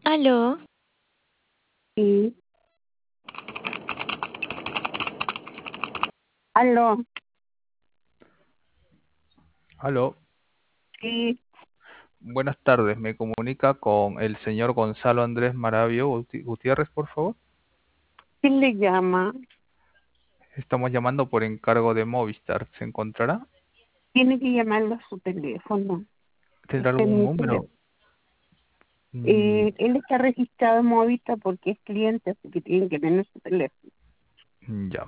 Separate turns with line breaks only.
Aló,
Sí, aló,
Aló,
sí,
buenas tardes. Me comunica con el señor Gonzalo Andrés Maravio Gutiérrez, por favor.
¿quién le llama?
Estamos llamando por encargo de Movistar. ¿Se encontrará?
Tiene que llamarlo a su teléfono.
¿Tendrá
Este es
algún
mi
número?
teléfono.
Mm,
Él está registrado en Movita porque es cliente, así que tiene que tener su teléfono.
ya.